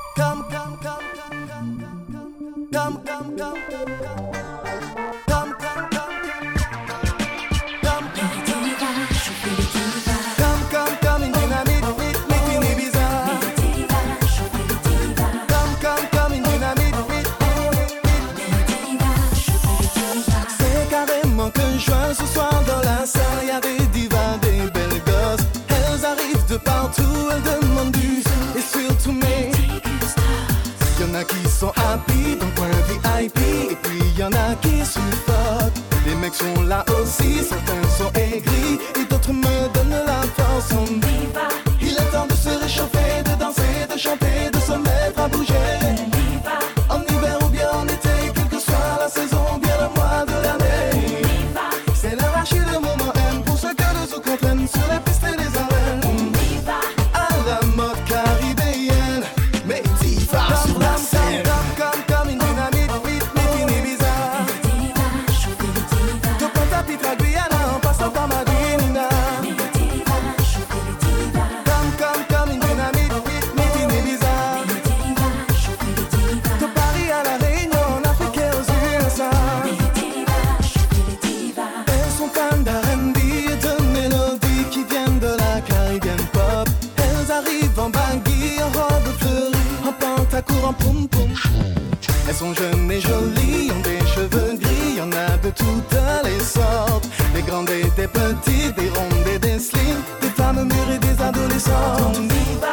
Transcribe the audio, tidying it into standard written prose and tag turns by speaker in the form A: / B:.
A: Come, come, come, come, come, come, come, come, come, come, come. Ce soir dans la salle, y a des divas, des belles gosses. Elles arrivent de partout, elles demandent du et surtout mais y'en a qui sont happy dans le coin VIP, et puis y'en a qui suffoquent. Les mecs sont là aussi, certains sont aigris et d'autres me donnent la force. On diva. Il est temps de se réchauffer, de danser, de chanter, de se mettre à bouger. En hiver ou bien en été, quelle que soit la saison, bien le mois de l'année. C'est l'arraché le moment M pour ceux que nous ou contraignent sur les pistes et les arènes. À la mode caribéenne, mais diva sur la scène. Comme une dynamite, vite, bizarre. De Pointe-à-Pitre à Guyana, en passant par Madrid. Comme une dynamite, vite, bizarre. De Paris à la Réunion, en Afrique et aux USA. Elles sont fans d'R&B et de mélodies qui viennent de la Caribbean pop. Elles arrivent en baggy, en robe fleurie, en pantacourt, en poum-poum. Elles sont jeunes et jolies, ont des cheveux gris, y'en a de toutes les sortes. Des grandes et des petites, des rondes et des slims, des femmes mûres et des adolescentes.